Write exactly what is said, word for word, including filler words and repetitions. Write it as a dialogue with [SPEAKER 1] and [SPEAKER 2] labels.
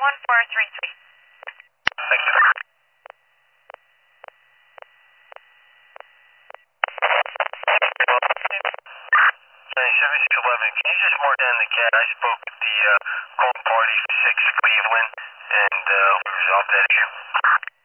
[SPEAKER 1] one four three three.
[SPEAKER 2] Thank you. seven six eleven, can you just mark down the cat? I spoke with the uh, Golden Party for six Cleveland, and uh, we resolved that issue.